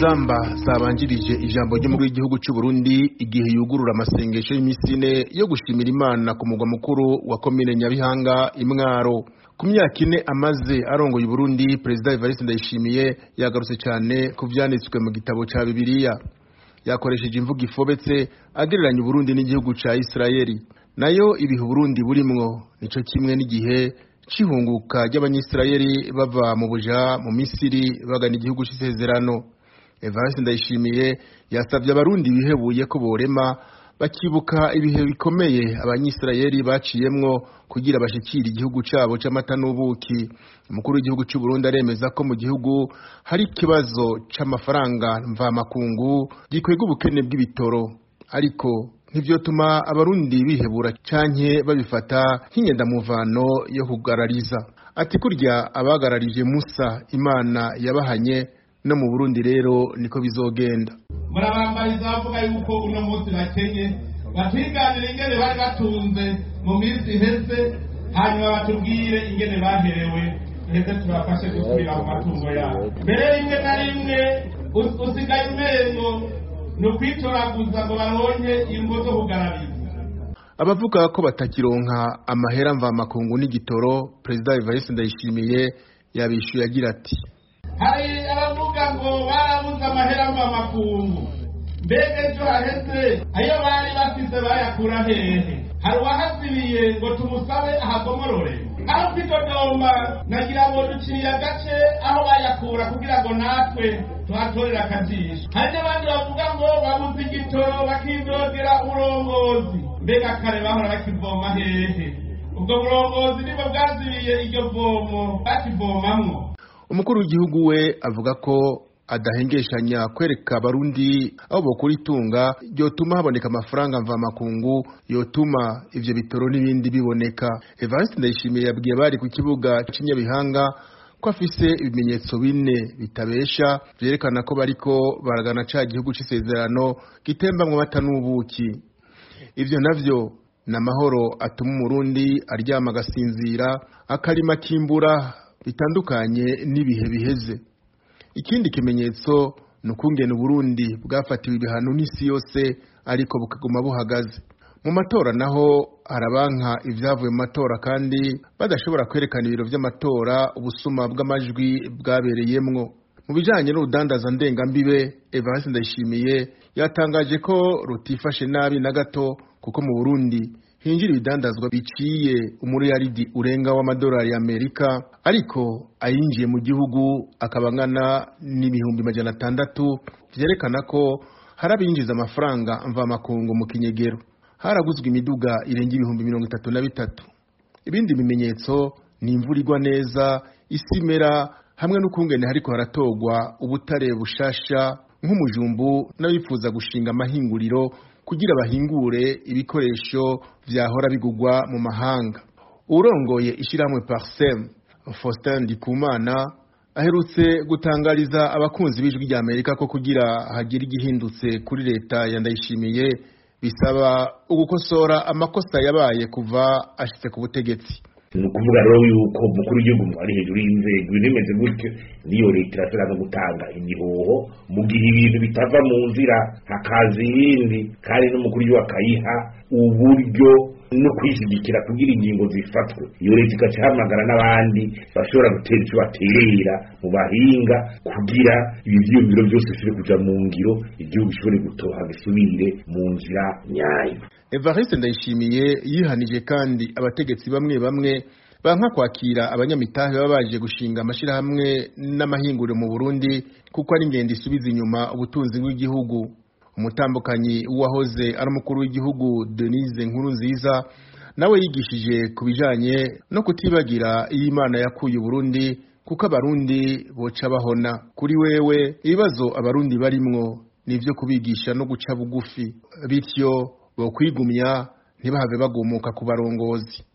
inzamba zabanjirije ijambo ry'umukuru w'igihugu cy'u Burundi igihe yugurura amasengesho y'imisine yo gushimira Imana ku mugwa mukuru wa komine Nyabihanga Imwaro. Ku myaka 4 amaze arongoye Burundi, President Evariste Ndayishimiye yagarutse cyane ku vyanditswe mu gitabo ca Bibiliya. Yakoresheje imvugo ifobetse agereranya Burundi n'igihugu ca Israeli. Nayo ibihu Burundi burimwo nico kimwe n'igihe cihunguka ry'abanyisraeli bava mu buja mu Misiri bagana igihugu c'isezerano. Evariste Ndayishimiye yasavye abarundi bihebuye ko borema bakibuka ibihe bikomeye abanyisraeli baciyemwo kugira bashikira igihugu cabo c'amata n'ubuki. Umukuru w'igihugu cy'u Burundi aremeza ko mu gihugu hari ikibazo c'amafaranga mvamakungu gikwega ubukene bw'ibitoro, ariko ntivyotuma abarundi bihebura canke babifata nk'inyendamuvano yo kugarariza. Ati kurya abagararije Musa Imana yabahanye no mu Burundi rero niko bizogenda. Murabambariza bavuga yuko uno munsi bakenye batwiganira ingene bari batunze mu minsi iheze, hanyuma batubwire ingene baherewe ndetse tubafashe gusubira mu matungo yabo. Mbere rimwe na rimwe usigaye umengo nukwitoraguza ngo baronke ingo zo kugarariza. Abavuga ko batakironka amahera mvamakungu n'igitoro, President Evariste Ndayishimiye yabishuye agira ati: hari abavuga ngo barabuze amahera mvamakungu, mbega ejo haheze ayo bari bafise bayakura hehe? Hari uwahasibiye ngo tumusabe ahagomorore? Aho kwitodomba nagira ngo duciye agace aho bayakura kugira ngo natwe tuhatorera akajisho. Hari n'abandi bavuga ngo babuze igitoro bakidogera uburongozi, mbega kare bahora bakivoma hehe? Ubwo burongozi nibwo bwazibiye iryo vomo bakivomamwo. Umukuru w'igihugu we avuga ko adahengeshanya kwereka abarundi aho bokura itunga ryotuma haboneka amafaranga mvamakungu yotuma ivyo bitoro n'ibindi biboneka. Evariste Ndayishimiye yabwiye bari ku kibuga c'Inyabihanga ko afise ibimenyetso 4 bitabesha vyerekana ko bariko baragana ca gihugu c'isezerano gitembamwe amata n'ubuki. Ivyo navyo n'amahoro atuma umurundi aryama agasinzira, akarima kimbura bitandukanye n'ibihe biheze. Ikindi kimenyetso nukungena Burundi bwafatiwe ibihano n'isi yose ariko bukaguma buhagaze. Mu matora naho harabanka ivyavuye mu matora kandi badashobora kwerekana ibiro vy'amatora ubusuma bw'amajwi bwabereyemwo. Mu bijanye n'urudandaza ndengambibe, Evariste Ndayishimiye yatangaje ko rutifashe nabi na gato, kuko mu Burundi hinjira ibidandazwa biciye umuriyaridi urenga w'amadolari y'Amerika, ariko ayinjiye mu gihugu akabangana n'ibihumbi 600, vyerekana ko harabinjiza amafaranga mvamakungu mu kinyegero. Haraguzwe imiduga irenga ibihumbi 33. Ibindi bimenyetso ni imvura igwa neza, isimera, hamwe n'ukungene hariko haratogwa ubutare bushasha nk'umujumbu n'abifuza gushinga amahinguriro kugira bahingure ibikoresho vyahora bigugwa mu mahanga. Urongoye ishiramwe Parsem, Faustin Ndikumana, aherutse gutangariza abakunzi b'ijwi rya Amerika ko kugira hagira igihindutse kuri leta ya Ndayishimiye bisaba ugukosora amakosa yabaye kuva ashitse ku butegetsi. Nukuvuga rero yuko mukuru w'igihugu ari hejuru y'inzego bimeze gutyo, niyo leta irashobora no gutanga imihoho mu gihe ibintu bitava mu nzira hakaza ibindi, kandi n'umukuru w'igihugu akayiha uburyo no kwishigikira kugira ingingo zifatwe. Iyo leta igacahamagara n'abandi bashobora gutera icyo baterera mu bahinga kugira ivyiyumviro byose bishobore kuja mu ngiro, igihugu gishobore gutoha gisubire mu nzira nyayo. Evariste Ndayishimiye yihanije kandi abategetsi bamwe bamwe banka kwakira abanyamitahe babaje gushinga amashirahamwe n'amahinguriro mu Burundi, kuko ari ingendo isubiza inyuma ubutunzi bw'igihugu. Umutambukanyi uwahoze ari umukuru w'igihugu Denise Nkurunziza nawe yigishije kubijanye no kutibagira Imana yakuye Burundi, kuko abarundi boca bahona. Kuri wewe ibibazo abarundi barimwo nivyo kubigisha no guca bugufi, bityo bokwigumya ntibahave bagumuka ku barongozi.